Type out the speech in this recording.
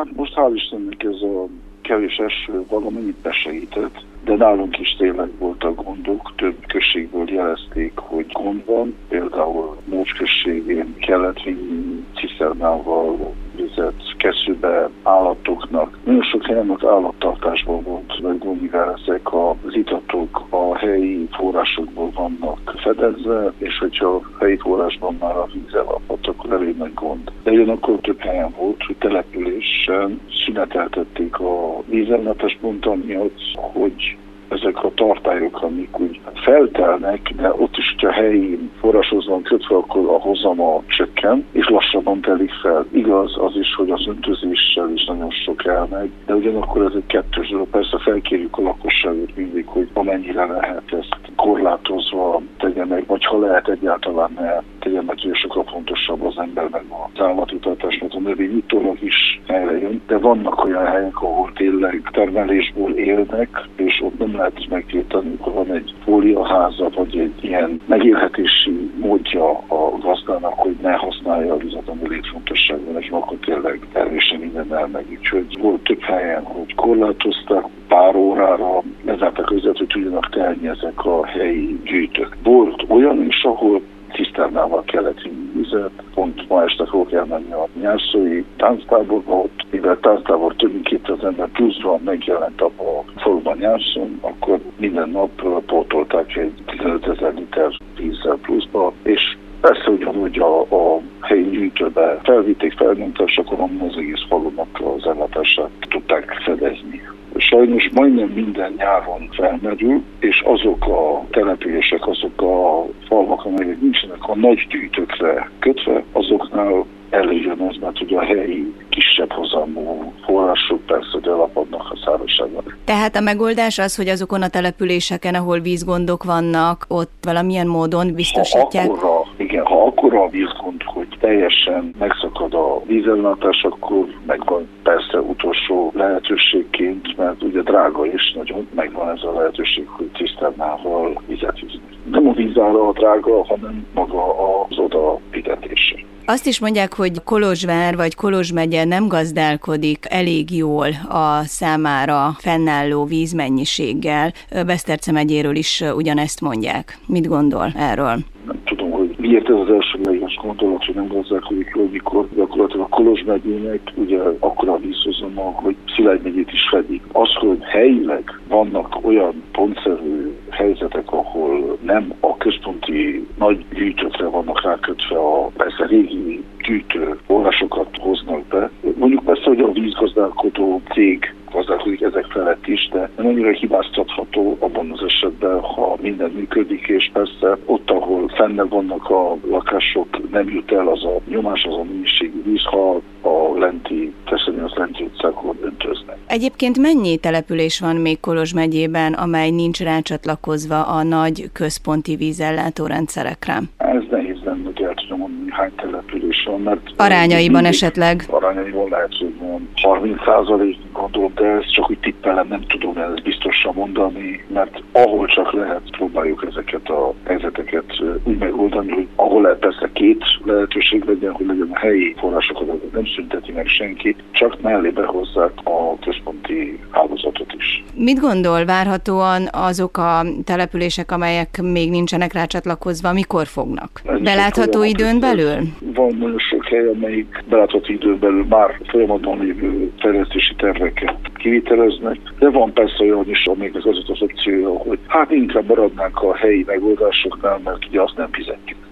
most hál' Istennek ez a kevés eső valamennyit besegített, de nálunk is tényleg voltak gondok, több községből jelezték, hogy gond van, például Mócs községén kellett vinni ciszternával vizet keszőbe állatoknak. Nagyon sok helyen az állattartásban volt meg gond, mivel ezek az itatok a helyi forrásokból vannak fedezve, és hogyha a helyi forrásban már a víz elapadt, akkor elég nagy gond. De ugyanakkor több helyen volt, hogy településen szüneteltették a vízellátás pont amiatt, hogy ezek a tartályok, amik úgy feltelnek, de ott is, hogyha helyi forráshoz van kötve, akkor a hozama csökken, és lassabban telik fel. Igaz az is, hogy az öntözéssel is nagyon sok elmegy, de ugyanakkor ez egy kettős dolog. Persze felkérjük a lakosságot mindig, hogy amennyire lehet ezt korlátozva tegye meg, vagy ha lehet egyáltalán ne tegye meg, hogy sokkal fontosabb az ember meg az állatitartás, mert a növény utólag is helyre jön, de vannak olyan helyek, ahol tényleg termelésből élnek, és ott nem lehet megtiltani, akkor van egy fóliaháza, vagy egy ilyen megélhetési módja a gazdának, hogy ne használja a vizet, ami létfontosságban, neki akkor tényleg termésen minden elmegy. Úgyhogy volt több helyen, hogy korlátozták, pár órára lezárták őket, hogy tudjanak telni ezek a helyi gyűjtők. Volt olyan is, ahol ciszternával kellett vinni vizet. Pont ma este fogok elmenni a nyárszói tánctáborba, ott, mivel tánctábor több mint 200 ember pluszban megjelent abba a faluban nyárszón, akkor minden nap pótolták egy 15 000 liter vízzel pluszba, és persze ugyanúgy a helyi gyűjtőbe felvitték, felnyomták, és akkor az egész falunak az ellátását tudták fedezni. Sajnos majdnem minden nyáron felmerül, és azok a települések, azok a falvak, amelyek nincsenek a nagy gyűjtőkre kötve, azoknál előjön az, mert ugye a helyi kisebb hozamú források persze, hogy elapadnak a szárazságban. Tehát a megoldás az, hogy azokon a településeken, ahol vízgondok vannak, ott valamilyen módon biztosítják? Ha akkora a vízgond, hogy teljesen megszakad a vízellátás, akkor megvan persze utolsó lehetőségként, mert ugye drága is nagyon, megvan ez a lehetőség, hogy ciszternával vizet hűzni. Nem a vízára a drága, hanem maga az oda fizetése. Azt is mondják, hogy Kolozsvár vagy Kolozs megye nem gazdálkodik elég jól a számára fennálló vízmennyiséggel. Beszterce megyéről is ugyanezt mondják. Mit gondol erről? Nem tudom, hogy miért ez az elsődleges gondolat, hogy nem gazdálkodik jól, mikor gyakorlatilag a Kolozs megyének ugye akkora a vízhozama, hogy Szilágy megyét is fedik. Az, hogy helyileg vannak olyan pontszerű helyzetek, ahol nem a központi nagy gyűjtőkre vannak rákötve a persze régi gyűjtő forrásokat hoznak be. Mondjuk persze, hogy a vízgazdálkodó cég gazdálkodik ezek felett is, de nem annyira hibáztatható abban az esetben, ha minden működik, és persze ott, ahol fenne vannak a lakások, nem jut el az a nyomás, az a mennyiségű víz, ha a lenti utcákon öntöznek. Egyébként mennyi település van még Kolozs megyében, amely nincs rácsatlakozva a nagy központi vízellátó rendszerekre? Ez nehéz lenne, hogy el tudom mondani, hány település van, mert arányaiban esetleg? Arányaiban lehet, hogy van 30%, gondolom, de ezt csak úgy tippelem, nem tudom ezt biztosan mondani, mert ahol csak lehet, próbáljuk ezeket a helyzeteket úgy megoldani, hogy ahol lehet persze két lehetőség legyen, hogy legyen a helyi forrásokat, nem szünteti meg senki, csak mellé behozzák a központi hálózatot is. Mit gondol, várhatóan azok a települések, amelyek még nincsenek rácsatlakozva, mikor fognak? Belátható időn belül? Van nagyon sok hely, amelyik belátható időn belül már folyamatban lévő fejlesztési terveket kiviteleznek, de van persze olyan is, amelyiknek az az opciója, hogy hát inkább maradnánk a helyi megoldásoknál, mert ugye azt nem fizetjük.